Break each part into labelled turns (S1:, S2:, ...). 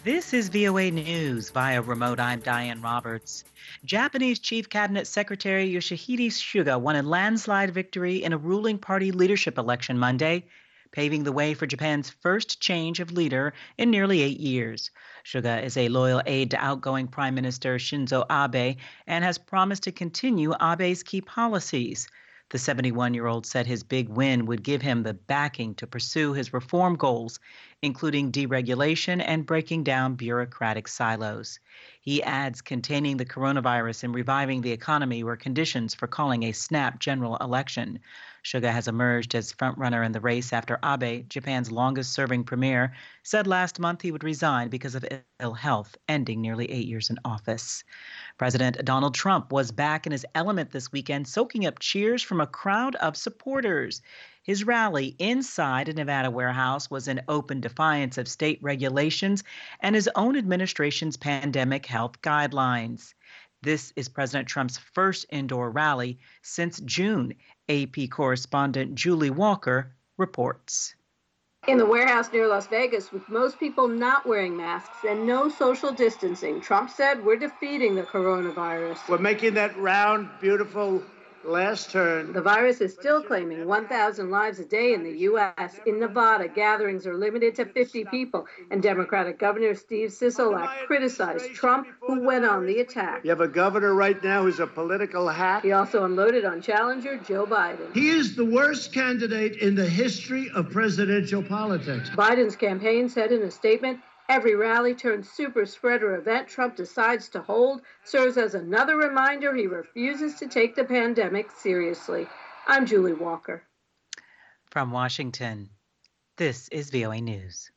S1: This is VOA News via remote. I'm Diane Roberts. Japanese Chief Cabinet Secretary Yoshihide Suga won a landslide victory in a ruling party leadership election Monday, paving the way for Japan's first change of leader in nearly 8 years. Suga is a loyal aide to outgoing Prime Minister Shinzo Abe and has promised to continue Abe's key policies. The 71-year-old said his big win would give him the backing to pursue his reform goals, including deregulation and breaking down bureaucratic silos. He adds containing the coronavirus and reviving the economy were conditions for calling a snap general election. Suga has emerged as frontrunner in the race after Abe, Japan's longest-serving premier, said last month he would resign because of ill health, ending nearly 8 years in office. President Donald Trump was back in his element this weekend, soaking up cheers from a crowd of supporters. His rally inside a Nevada warehouse was in open defiance of state regulations and his own administration's pandemic health guidelines. This is President Trump's first indoor rally since June. AP correspondent Julie Walker reports.
S2: In the warehouse near Las Vegas, with most people not wearing masks and no social distancing, Trump said, "We're defeating the coronavirus.
S3: We're making that round, beautiful last turn."
S2: The virus is still claiming 1,000 lives a day in the U.S. In Nevada, gatherings are limited to 50 people, and Democratic Governor Steve Sisolak criticized Trump, who went on the attack.
S3: You have a governor right now who's a political hack.
S2: He also unloaded on challenger Joe Biden.
S3: He is the worst candidate in the history of presidential politics.
S2: Biden's campaign said in a statement, "Every rally turned super spreader event Trump decides to hold serves as another reminder he refuses to take the pandemic seriously." I'm Julie Walker.
S1: From Washington, this is VOA News.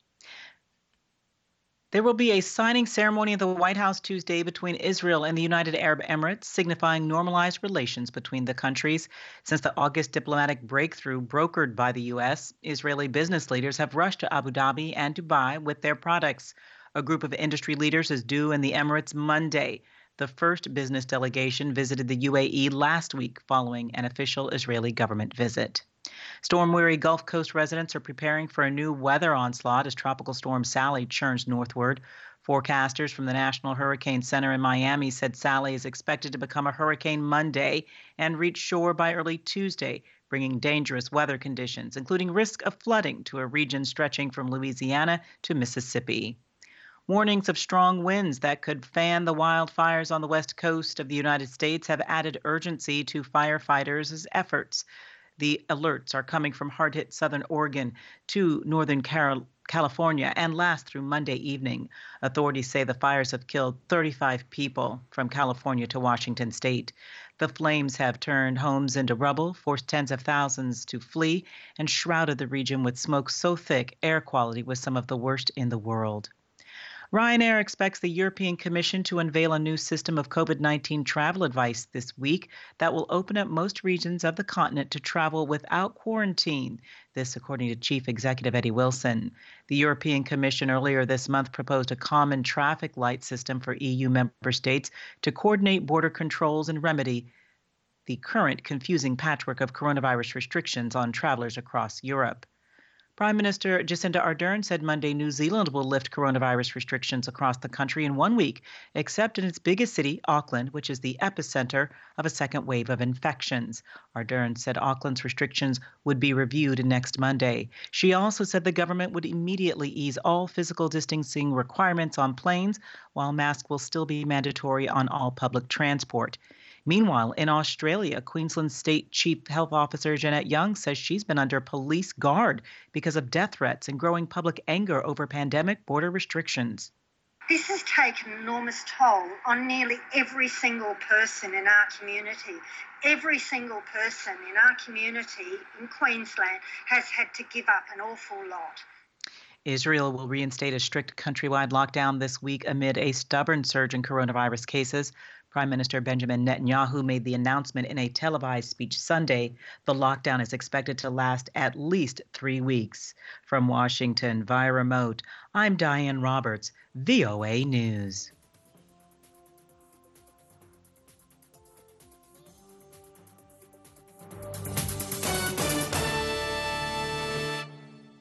S1: There will be a signing ceremony at the White House Tuesday between Israel and the United Arab Emirates, signifying normalized relations between the countries. Since the August diplomatic breakthrough brokered by the U.S., Israeli business leaders have rushed to Abu Dhabi and Dubai with their products. A group of industry leaders is due in the Emirates Monday. The first business delegation visited the UAE last week following an official Israeli government visit. Storm-weary Gulf Coast residents are preparing for a new weather onslaught as Tropical Storm Sally churns northward. Forecasters from the National Hurricane Center in Miami said Sally is expected to become a hurricane Monday and reach shore by early Tuesday, bringing dangerous weather conditions, including risk of flooding to a region stretching from Louisiana to Mississippi. Warnings of strong winds that could fan the wildfires on the west coast of the United States have added urgency to firefighters' efforts. The alerts are coming from hard-hit southern Oregon to northern California and last through Monday evening. Authorities say the fires have killed 35 people from California to Washington state. The flames have turned homes into rubble, forced tens of thousands to flee, and shrouded the region with smoke so thick air quality was some of the worst in the world. Ryanair expects the European Commission to unveil a new system of COVID-19 travel advice this week that will open up most regions of the continent to travel without quarantine. This, according to Chief Executive Eddie Wilson. The European Commission earlier this month proposed a common traffic light system for EU member states to coordinate border controls and remedy the current confusing patchwork of coronavirus restrictions on travelers across Europe. Prime Minister Jacinda Ardern said Monday New Zealand will lift coronavirus restrictions across the country in 1 week, except in its biggest city, Auckland, which is the epicenter of a second wave of infections. Ardern said Auckland's restrictions would be reviewed next Monday. She also said the government would immediately ease all physical distancing requirements on planes, while masks will still be mandatory on all public transport. Meanwhile, in Australia, Queensland State Chief Health Officer Jeanette Young says she's been under police guard because of death threats and growing public anger over pandemic border restrictions.
S4: This has taken an enormous toll on nearly every single person in our community. Every single person in our community in Queensland has had to give up an awful lot.
S1: Israel will reinstate a strict countrywide lockdown this week amid a stubborn surge in coronavirus cases. Prime Minister Benjamin Netanyahu made the announcement in a televised speech Sunday. The lockdown is expected to last at least 3 weeks. From Washington via remote, I'm Diane Roberts, VOA News.